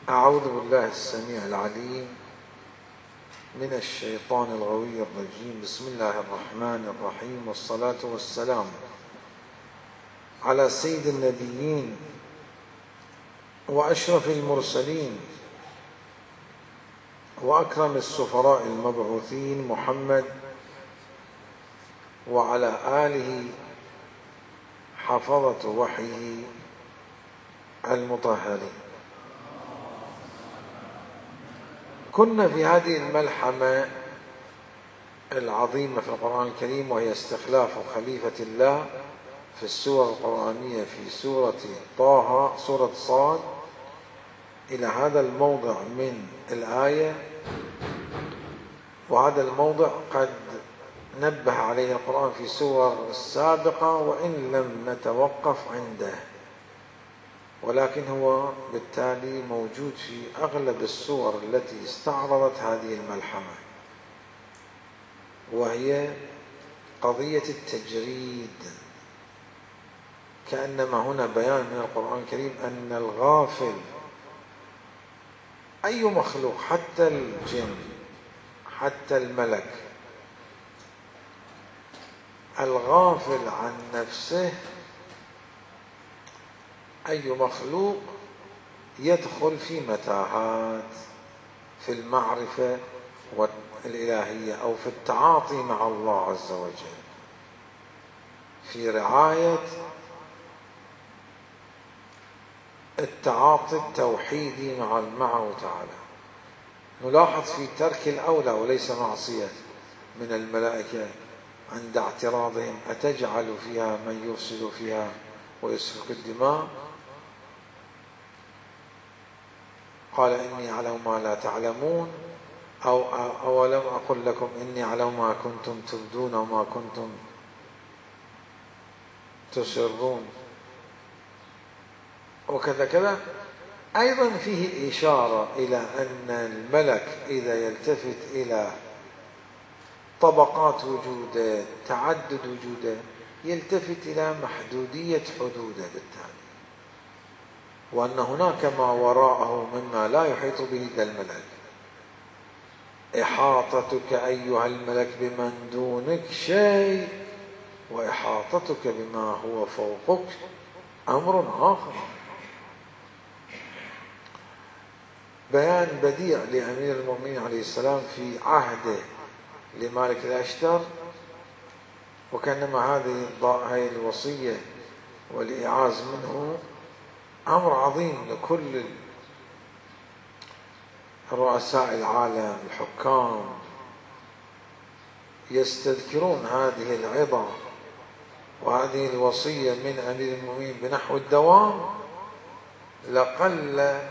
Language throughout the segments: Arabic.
أعوذ بالله السميع العليم من الشيطان الغوي الرجيم. بسم الله الرحمن الرحيم، والصلاة والسلام على سيد النبيين وأشرف المرسلين وأكرم السفراء المبعوثين محمد وعلى آله حفظة وحيه المطهرين. كنا في هذه الملحمة العظيمة في القرآن الكريم، وهي استخلاف خليفة الله في السور القرآنية في سورة طه، سورة صاد، إلى هذا الموضع من الآية. وهذا الموضع قد نبه عليه القرآن في سور السابقة وإن لم نتوقف عنده، ولكن هو بالتالي موجود في أغلب السور التي استعرضت هذه الملحمة، وهي قضية التجريد. كأنما هنا بيان من القرآن الكريم أن الغافل، أي مخلوق، حتى الجن حتى الملك، الغافل عن نفسه، أي مخلوق يدخل في متاهات في المعرفة الإلهية أو في التعاطي مع الله عز وجل، في رعاية التعاطي التوحيدي معه تعالى. نلاحظ في ترك الأولى وليس معصية من الملائكة عند اعتراضهم: أتجعل فيها من يفسد فيها ويسفك الدماء، قال إني أعلم ما لا تعلمون، أو أولم أقل لكم إني أعلم ما كنتم تبدون وما كنتم تسرون، وكذا كذا. أيضا فيه إشارة إلى أن الملك إذا يلتفت إلى طبقات وجوده، تعدد وجوده، يلتفت إلى محدودية حدوده بالتالي، وأن هناك ما وراءه مما لا يحيط به إلا الملك. إحاطتك أيها الملك بمن دونك شيء، وإحاطتك بما هو فوقك أمر آخر. بيان بديع لأمير المؤمنين عليه السلام في عهده لمالك الأشتر، وكأنما هذه الوصية والإعاز منه أمر عظيم لكل رؤساء العالم، الحكام، يستذكرون هذه العظة وهذه الوصية من أمير المؤمنين بنحو الدوام، لقل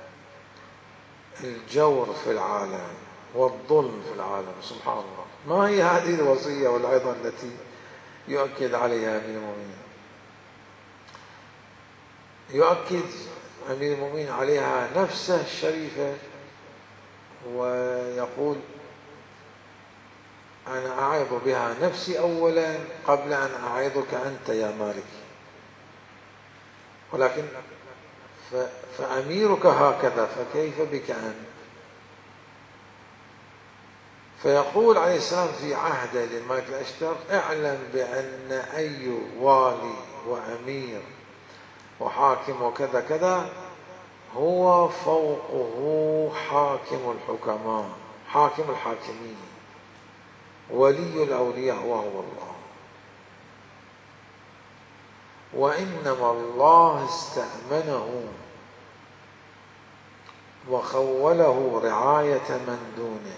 الجور في العالم والظلم في العالم. سبحان الله، ما هي هذه الوصية والعظة التي يؤكد عليها أمير المؤمنين؟ يؤكد أمير المؤمنين عليها نفسه الشريفة، ويقول: أنا أعظ بها نفسي أولا قبل أن أعظك أنت يا مالك، ولكن فأميرك هكذا، فكيف بك أنت؟ فيقول عليه السلام في عهده للملك الأشتر: اعلم بأن أي والي وأمير وحاكم وكذا كذا هو فوقه حاكم الحكماء، حاكم الحاكمين، ولي الأولياء وهو الله، وإنما الله استأمنه وخوله رعاية من دونه،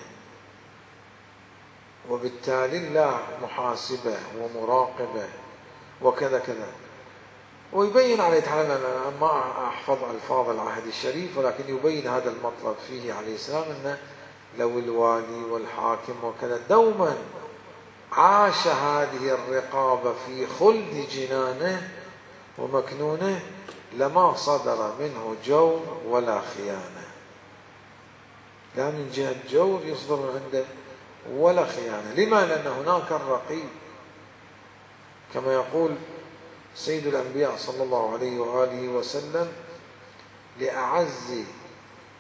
وبالتالي الله محاسبه ومراقبه وكذا كذا. ويبين عليه تعالى، أنا ما أحفظ ألفاظ العهد الشريف، ولكن يبين هذا المطلب فيه عليه السلام، أن لو الوالي والحاكم وكذا دوما عاش هذه الرقابة في خلد جنانه ومكنونه، لما صدر منه جور ولا خيانة، لا من جهة جور يصدر من عنده ولا خيانة. لما؟ لأن هناك الرقيب، كما يقول سيد الأنبياء صلى الله عليه وآله وسلم لأعز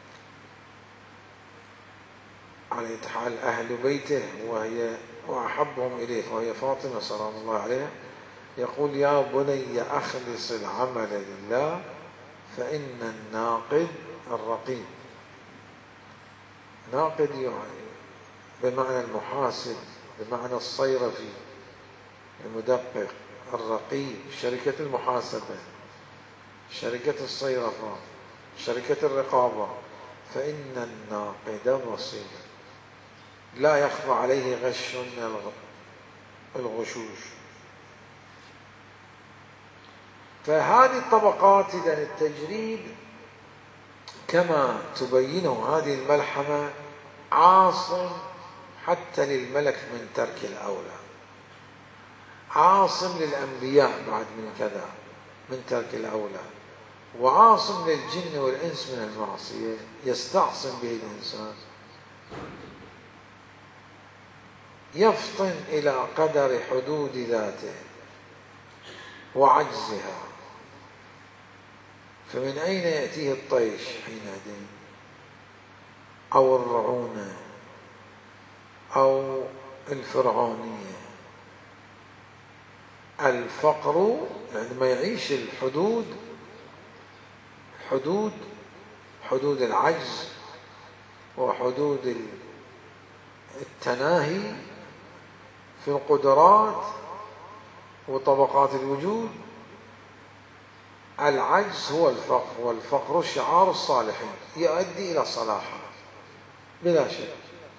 على حال أهل بيته وأحبهم إليه وهي فاطمة سلام الله عليها، يقول: يا بني أخلص العمل لله فإن الناقد الرقيب. ناقد يعني بمعنى المحاسب، بمعنى الصيرفي المدقق، الرقيب شركة المحاسبة، شركة الصيرفة، شركة الرقابة، فإن الناقد بصير لا يخفى عليه غش من الغشوش. فهذه الطبقات إذن التجريد كما تبينه هذه الملحمة عاصم حتى للملك من ترك الأولى، عاصم للأنبياء بعد من كذا من ترك الأولى، وعاصم للجن والإنس من المعصية يستعصم به الإنسان، يفطن إلى قدر حدود ذاته وعجزها. فمن أين يأتيه الطيش حينئذ، أو الرعونة أو الفرعونية؟ الفقر عندما يعيش حدود العجز وحدود التناهي في القدرات وطبقات الوجود. العجز هو الفقر، والفقر شعار الصالحين يؤدي إلى صلاحه بلا شك.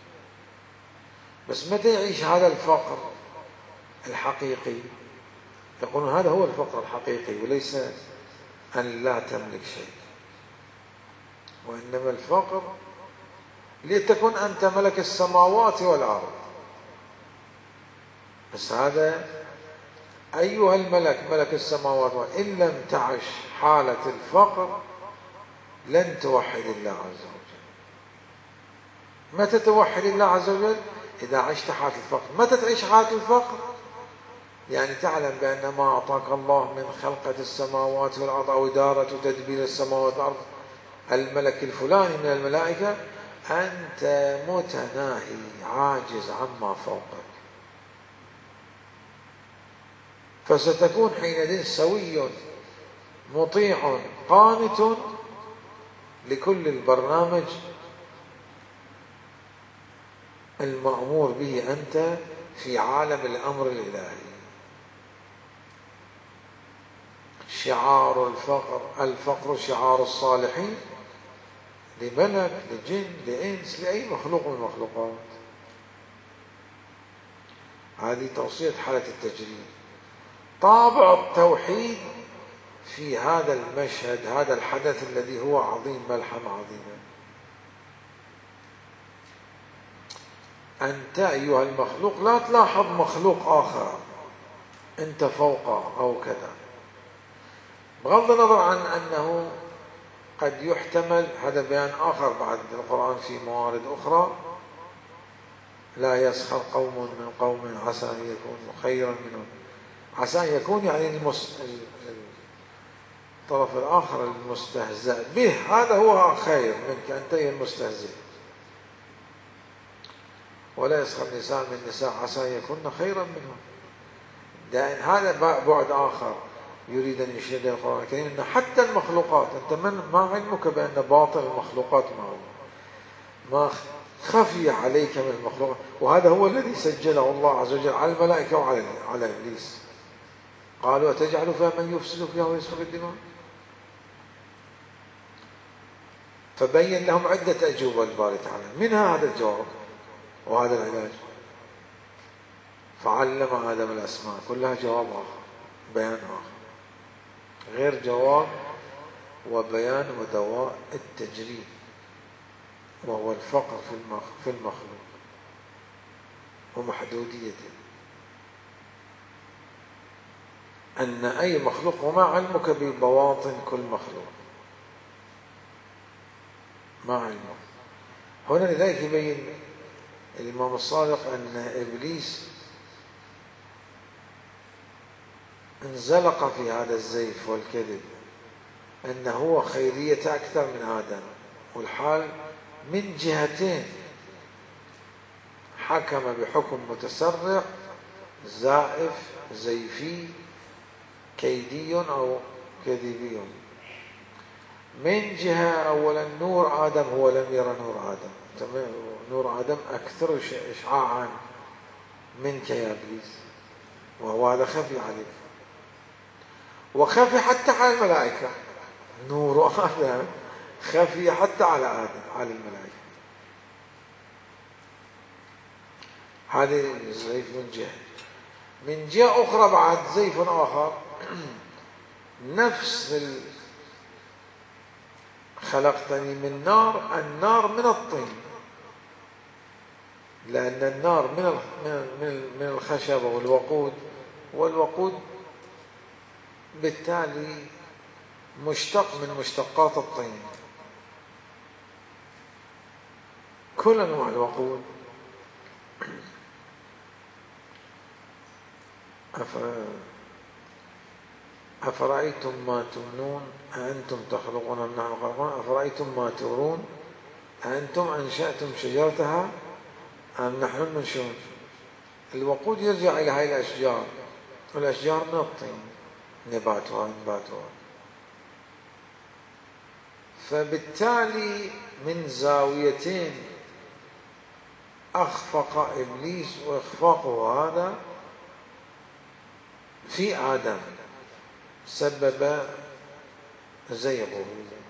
بس متى يعيش هذا الفقر الحقيقي؟ يقولون هذا هو الفقر الحقيقي، وليس أن لا تملك شيء، وإنما الفقر لتكن أنت ملك السماوات والأرض. بس هذا أيها الملك ملك السماوات والأرض، إن لم تعش حالة الفقر لن توحد الله عز وجل. متى توحد الله عز وجل؟ إذا عشت حالة الفقر. متى تعيش حالة الفقر؟ يعني تعلم بأن ما أعطاك الله من خلقة السماوات والأرض أو إدارة وتدبير السماوات والأرض الملك الفلاني من الملائكة، أنت متناهي عاجز عما فوقك، فستكون حينئذ سوي مطيع قانت لكل البرنامج المأمور به أنت في عالم الأمر الإلهي. شعار الفقر شعار الصالحين، لملك لجن لإنس لأي مخلوق من المخلوقات. هذه توصية حالة التجريد. طابع التوحيد في هذا المشهد، هذا الحدث الذي هو عظيم، ملحمة عظيمة. أنت أيها المخلوق لا تلاحظ مخلوق آخر أنت فوقه أو كذا، بغض النظر عن أنه قد يحتمل، هذا بيان آخر بعد القرآن في موارد أخرى: لا يسخر قوم من قوم عسى أن يكونوا خيرا منهم. عسى أن يكون يعني الطرف الآخر المستهزأ به هذا هو خير منك أنت يا المستهزئ. ولا يسخر نساء من نساء عسى أن يكون خيرا منهم. لأن هذا بعد آخر يريد أن يشير إلى القرآن الكريم، أن حتى المخلوقات أنت ما علمك بأن باطل المخلوقات ما خفي عليك من المخلوقات. وهذا هو الذي سجله الله عز وجل على الملائكة وعلى إبليس. قالوا: أتجعل فيها من يفسد فيها ويسفك الدماء؟ فبين لهم عدة أجوبة الباري تعالى، منها هذا الجواب وهذا العلاج. فعلم آدم الأسماء كلها، جواب آخر، بيان آخر، غير جواب وبيان ودواء التجريد، وهو الفقر في المخلوق ومحدوديته. أن أي مخلوق، وما علمك ببواطن كل مخلوق، ما علمك. هنا لذلك يبين الإمام الصادق أن إبليس انزلق في هذا الزيف والكذب، أنه هو خيرية أكثر من آدم، والحال من جهتين. حكم بحكم متسرع زائف زيفي كيدي أو كذبي. من جهة أولا نور آدم هو لم يرى نور آدم، نور آدم أكثر إشعاعا منك يا إبليس، وهو هذا خفي عليك، وخفي حتى على الملائكة. نور آدم خفي حتى على آدم، على الملائكة. هذه زيف من جهة. من جهة أخرى بعد زيف آخر نفس خلقتني من نار، النار من الطين، لأن النار من الخشب والوقود، والوقود بالتالي مشتق من مشتقات الطين. كل أنواع الوقود. أفرأيتم ما تمنون أأنتم تخلقون أم نحن الخالقون أفرأيتم ما تورون أأنتم أنشأتم شجرتها أم نحن المنشئون. الوقود يرجع إلى هذه الأشجار، والأشجار من الطين نباتها. فبالتالي من زاويتين أخفق إبليس، وإخفاقه هذا في آدم سبب زيغه.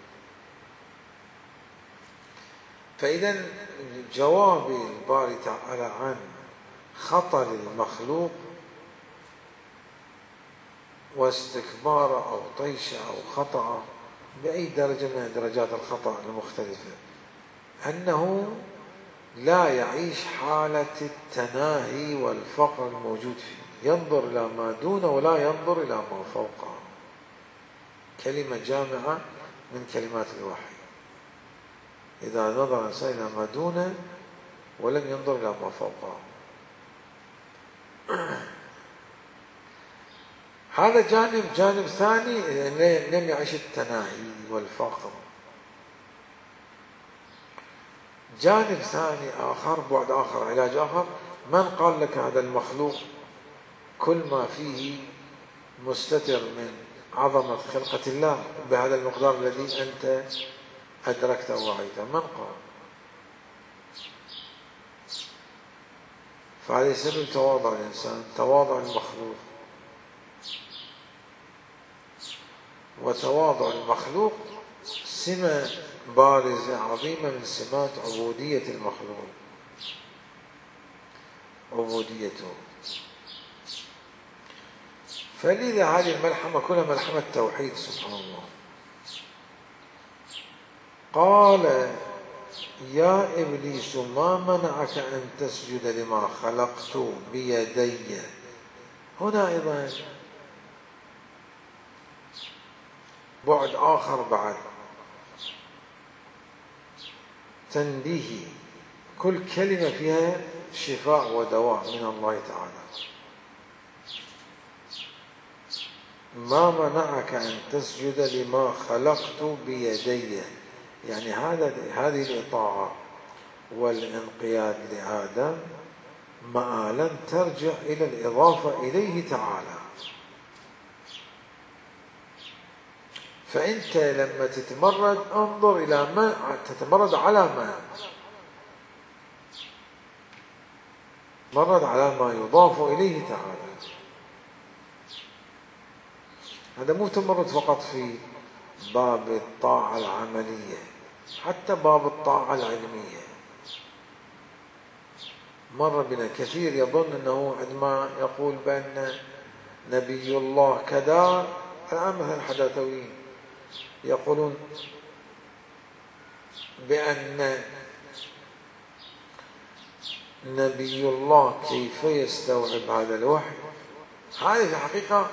فإذا جواب الباري تعالى عن خطر المخلوق واستكبار أو طيش أو خطأ بأي درجة من درجات الخطأ المختلفة، أنه لا يعيش حالة التناهي والفقر الموجود فيه، ينظر إلى ما دونه ولا ينظر إلى ما فوقه. كلمة جامعة من كلمات الوحي. إذا نظر الإنسان إلى ما دونه ولم ينظر إلى ما فوقه. هذا جانب ثاني، لم يعيش التناهي والفقر. جانب ثاني آخر، بعد آخر، علاج آخر، من قال لك هذا المخلوق كل ما فيه مستتر من عظمة خلقة الله بهذا المقدار الذي أنت أدركته ووعيته؟ من قال؟ فهذا سبب تواضع الإنسان، تواضع المخلوق. وتواضع المخلوق سمة بارزة عظيمة من سمات عبودية المخلوق، عبوديته. فلذا هذه الملحمة كلها ملحمة توحيد سبحان الله. قال يا إبليس ما منعك أن تسجد لما خلقت بيدي. هنا أيضا بعد آخر بعد تنبيه، كل كلمة فيها شفاء ودواء من الله تعالى. ما منعك أن تسجد لما خلقت بيدي، يعني هذه الإطاعة والانقياد لآدم مآلا ترجع إلى الإضافة إليه تعالى. فأنت لما تتمرد انظر إلى من تتمرد على من، تتمرد على ما يضاف إليه تعالى. هذا مو تمرد فقط في باب الطاعة العملية، حتى باب الطاعة العلمية. مر بنا كثير يظن أنه عندما يقول بأن نبي الله كذا، الآن مثلا الحداثويين يقولون بأن نبي الله كيف يستوعب هذا الوحي. هذه في الحقيقة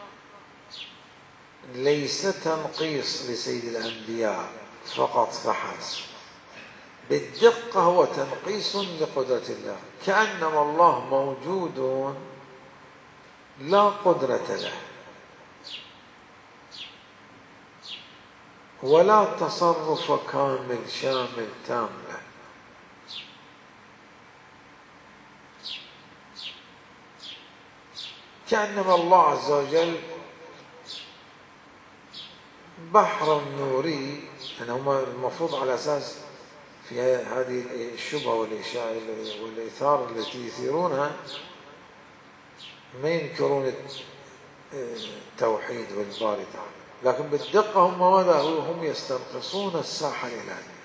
ليس تنقيص لسيد الأنبياء فقط فحسب، بالدقة هو تنقيص لقدرة الله، كأنما الله موجود لا قدرة له ولا تصرف كامل شامل تام له. كأنما الله عز وجل بحر نوري. يعني هم المفروض على أساس في هذه الشبهة والإثارة التي يثيرونها ما ينكرون التوحيد والباري تعالى، لكن بالدقة هم ماذا هم يستنقصون الساحة الإلهية،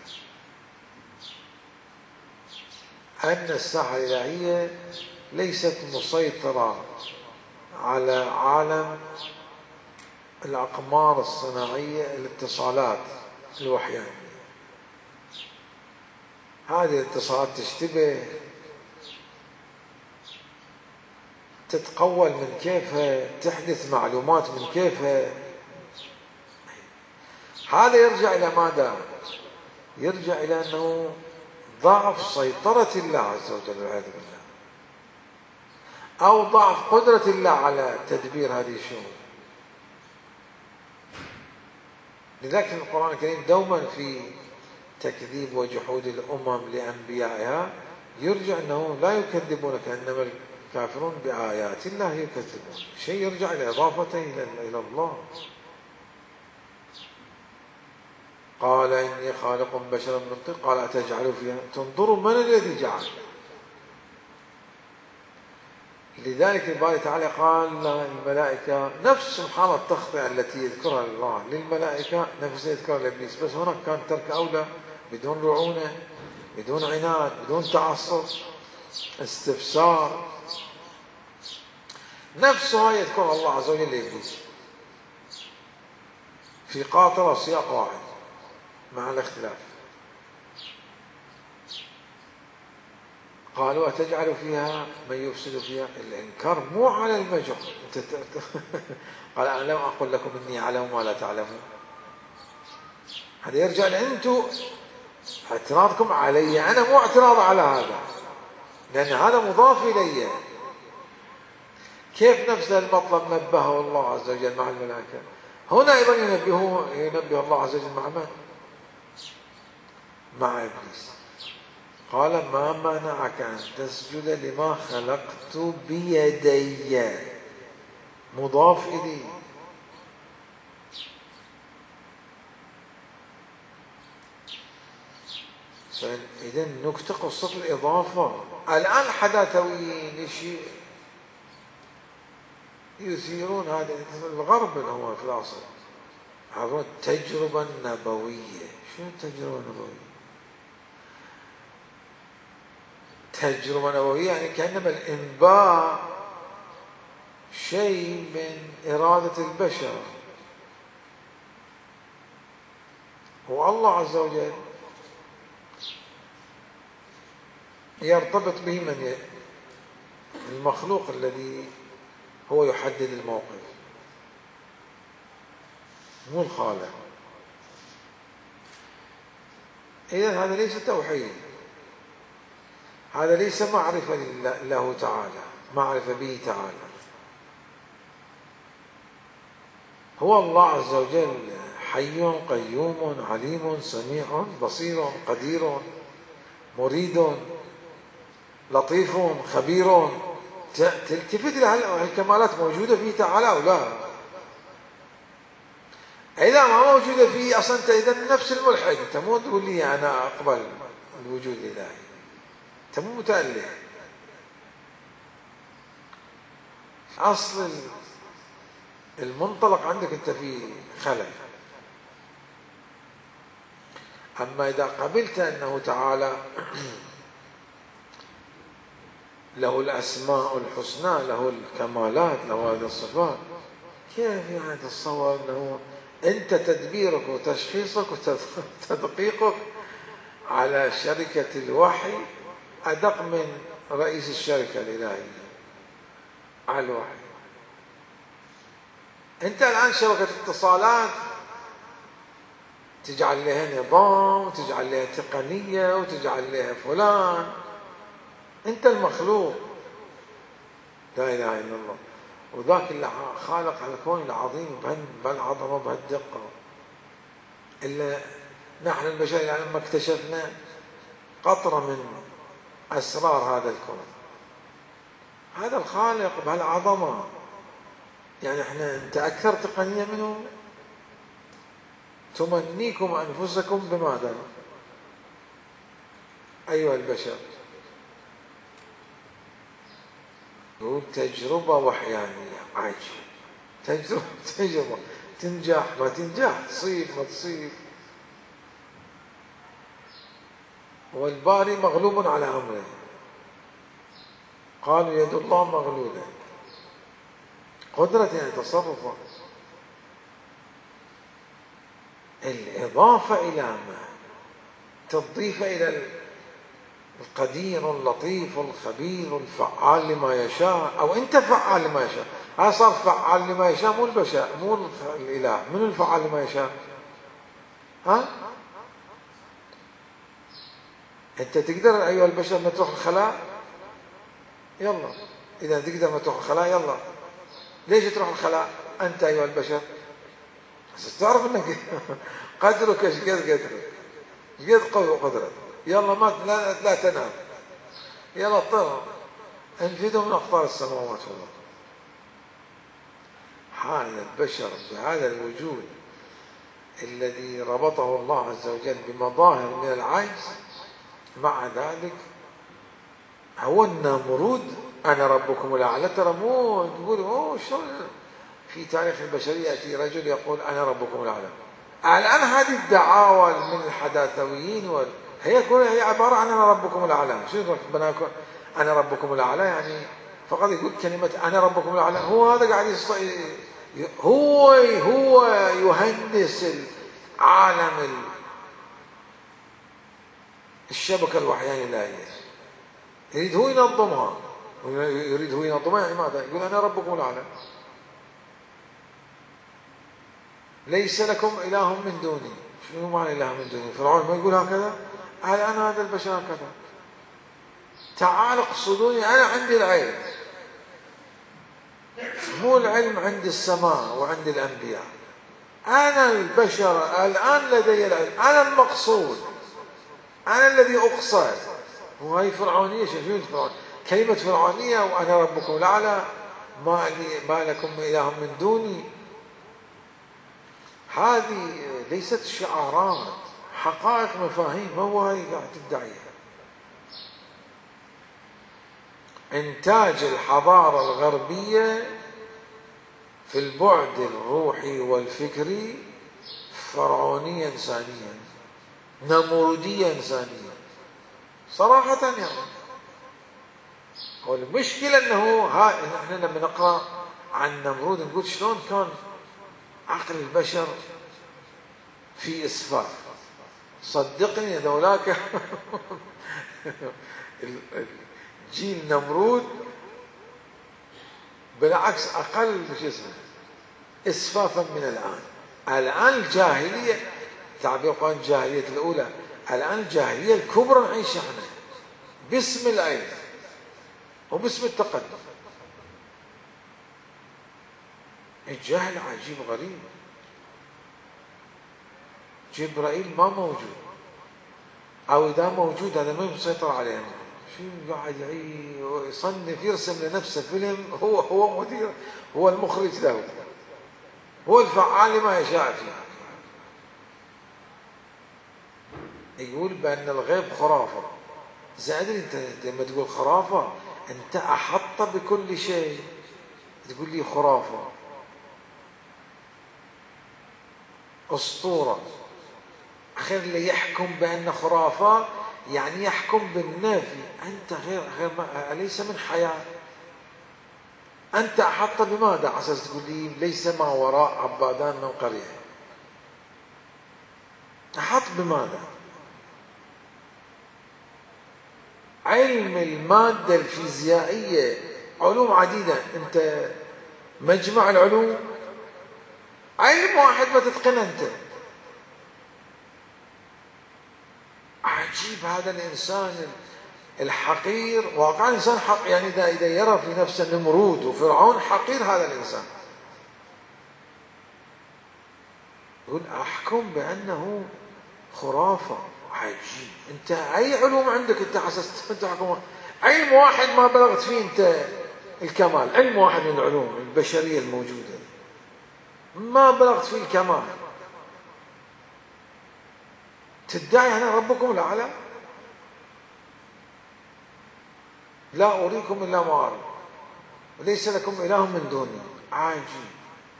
أن الساحة الإلهية ليست مسيطرة على عالم الأقمار الصناعية، الاتصالات الوحيانية. هذه الاتصالات تشتبه، تتقول من كيفها، تحدث معلومات من كيفها. هذا يرجع إلى ماذا؟ يرجع إلى أنه ضعف سيطرة الله عز وجل والعياذ بالله، أو ضعف قدرة الله على تدبير هذه الشؤون. لذلك القرآن الكريم دوما في تكذيب وجحود الأمم لأنبيائها يرجع أنه لا يكذبونك، إنما الكافرون بآيات الله يكذبون. شيء يرجع إلى إضافته إلى الله. قال إني خالق بشرا من طين قال أتجعل فيها تنظروا من الذي جعل. لذلك الباري تعالى قال الملائكة نفس سبحان التخطئة التي يذكرها الله للملائكة نفسها يذكرها لإبليس، بس هناك كان ترك أولى، بدون رعونة، بدون عناد، بدون تعصب، استفسار. نفسها يذكرها الله عز وجل لإبليس في قاطرة وسياق واحد مع الاختلاف. قالوا أتجعل فيها من يفسد فيها. الإنكار مو على المجر. قال أنا لم أقل لكم إني أعلم ما لا تعلمون. هذا يرجع لأنتم اعتراضكم علي، أنا مو اعتراض على هذا، لأن هذا مضاف إلي. كيف نفس المطلب نبهه الله عز وجل مع الملائكة، هنا أيضا ينبه الله عز وجل مع من؟ مع إبليس. قال ما منعك أن تسجد لما خلقت بيدي، مضاف إليه. إذن نكتة قصة الإضافة. الآن حداثويين شيء يثيرون هذا الغرب اللي هو في الأصل عبر التجربة النبوية. شو التجربة النبوية؟ تجربة نبوية يعني كأنما الإنباء شيء من إرادة البشر، والله عز وجل يرتبط به من المخلوق الذي هو يحدد الموقف، مو الخالق. إذن هذا ليس توحيد، هذا ليس معرفة له تعالى، معرفة به تعالى. هو الله عز وجل حي قيوم عليم سميع بصير قدير مريد لطيف خبير. تلتفت لها الكمالات موجودة فيه تعالى أو لا؟ إذا ما موجودة فيه أصلا أنت إذا نفس الملحد، أنت مو تقول لي أنا أقبل الوجود الإلهي، أنت مو متأله. أصل المنطلق عندك أنت في خلل. أما إذا قبلت أنه تعالى له الأسماء الحسنى، له الكمالات، له هذه الصفات، كيف يعني تتصور أنه أنت تدبيرك وتشخيصك وتدقيقك على شركة الوحي أدق من رئيس الشركة الإلهية على الوحي؟ أنت الآن شبكة اتصالات تجعل لها نظام وتجعل لها تقنية وتجعل لها فلان. أنت المخلوق، لا إله إلا الله، وذاك اللي خالق الكون العظيم بهالعظمة بهالدقة. إلا نحن البشر يعني ما اكتشفنا قطرة من أسرار هذا الكون. هذا الخالق بهالعظمة يعني أنت أكثر تقنية منه. تمنيكم أنفسكم بماذا أيها البشر؟ يقول تجربة وحيانية عجيب. تجربة تنجح ما تنجح، تصيب ما تصيب. والباري مغلوب على أمره. قالوا يد الله مغلولة. قدرة يعني تصرفه. الإضافة إلى ما تضيف إلى القدير اللطيف الخبير الفعال لما يشاء، أو أنت فعال لما يشاء. هذا صار فعال لما يشاء، مو البشر، مو الإله. من الفعال لما يشاء؟ ها؟ أنت تقدر أيها البشر ما تروح الخلاء؟ يلا، إذا تقدر ما تروح الخلاء يلا. ليش تروح الخلاء أنت أيها البشر؟ بس تعرف أنك قدرك ايش قد قدرك. يلا ما لا تنام، يلا طير، انفذوا من أقطار السماوات والأرض. حال البشر بهذا الوجود الذي ربطه الله عز وجل بمظاهر من العجز، مع ذلك هو النمرود أنا ربكم الأعلى. ترى مو تقول شلون في تاريخ البشرية يأتي رجل يقول أنا ربكم الأعلى. الآن هذه الدعاوى من الحداثويين هي عبارة عن أنا ربكم الأعلى. شنو بناكم أنا ربكم الأعلى؟ يعني فقط يقول كلمة أنا ربكم الأعلى. هو هذا قاعد هو يهندس العالم، الشبكة الوحيانية الإلهية. يريد هو ينظمها، يعني ماذا؟ يقول أنا ربكم الأعلى، ليس لكم إله من دوني. شنو معنى إله من دوني؟ فرعون ما يقول هكذا؟ أنا هذا البشر هكذا. تعال اقصدوني، أنا عندي العلم، مو العلم عند السماء وعند الأنبياء. أنا البشر الآن لدي العلم، أنا المقصود، أنا الذي أقصد. وهي فرعونية. شو فرعون؟ كلمة فرعونية. وأنا ربكم الأعلى، ما لكم إله من دوني. هذه ليست شعارات، حقائق، مفاهيم. ما هو هاي قاعد تدعيها. إنتاج الحضارة الغربية في البعد الروحي والفكري فرعونية إنسانية، نمرودية إنسانية صراحة. يعني والمشكلة أنه نحن لما نقرأ عن نمرود نقول شلون كان عقل البشر في إسفاف. صدقني ذولاك جيل نمرود بالعكس أقل إسفافا من الآن. الآن الجاهلية، تعبير قوان الجاهلية الأولى، الآن الجاهلية الكبرى نعيشها احنا باسم العلم وباسم التقدم. الجهل عجيب غريب. جبرائيل ما موجود، أو إذا موجود هذا ما يسيطر علينا. شو قاعد يصنف، يرسم لنفسه فيلم. هو مدير، هو المخرج له، هو الفعال لما يشاء فيه. يقول بأن الغيب خرافة. زائد أنت لما تقول خرافة أنت أحط بكل شيء، تقول لي خرافة، أسطورة. أخير اللي يحكم بأن خرافة يعني يحكم بالنفي. أنت غير أليس من حياة؟ أنت أحط بماذا على أساس تقول لي ليس ما وراء عبادان من قرية؟ أحط بماذا؟ علم المادة الفيزيائية علوم عديدة، أنت مجمع العلوم، علم واحد ما تتقن أنت. عجيب هذا الإنسان الحقير. واقعا إنسان حق، يعني إذا يرى في نفسه نمرود وفرعون، حقير هذا الإنسان. يقول أحكم بأنه خرافة. عجيب. أنت أي علوم عندك أنت حسست أنت حكم؟ علم واحد ما بلغت فيه أنت الكمال. علم واحد من العلوم البشرية الموجودة ما بلغت فيه الكمال، تدعي أنا ربكم الأعلى؟ لا أريكم إلا ما أرى وليس لكم إله من دوني. عاجيب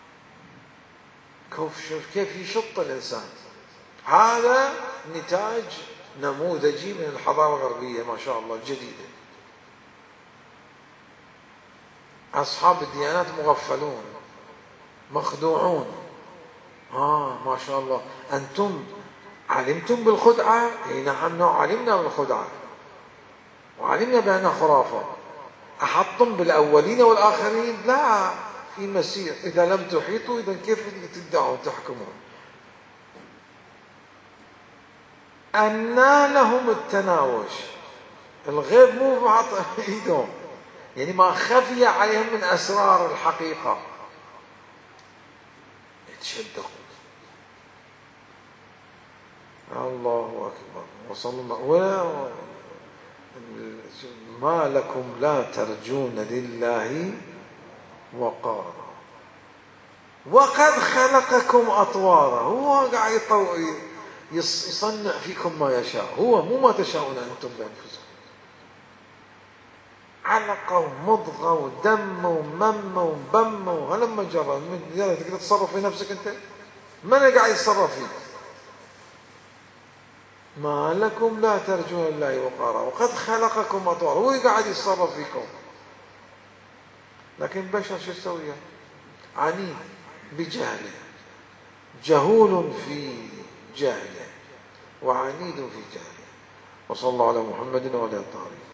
كيف يشط الإنسان. هذا نتاج نموذجي من الحضارة الغربية ما شاء الله الجديدة. أصحاب الديانات مغفلون مخدوعون. ما شاء الله أنتم علمتم بالخدعة؟ اي نعم علمنا بالخدعة وعلمنا بأنها خرافة. أحطتم بالأولين والآخرين؟ لا، في مسير. إذا لم تحيطوا إذا كيف تدعون تحكمون؟ أنى لهم التناوش. الغيب مو بعض إيدهم، يعني ما خفي عليهم من أسرار الحقيقة يتشدقون. الله أكبر. وصلى الله. ما لكم لا ترجون لله وقارا وقد خلقكم أطوارا. هو قاعد يصنع فيكم ما يشاء، هو مو ما تشاءون أنتم بأنفسكم. علقة ومضغة ودم ومم وبم وهلما جرى. تقدر تتصرف في نفسك أنت؟ من قاعد يتصرف فيك؟ ما لكم لا ترجون الله وقارا وقد خلقكم أطوارا. هو قاعد يتصرف فيكم، لكن بشر شو يسوي؟ عنيد بجهله، جهول في جهله وعنيد في جهله. وصلى الله على محمد وعلى آله.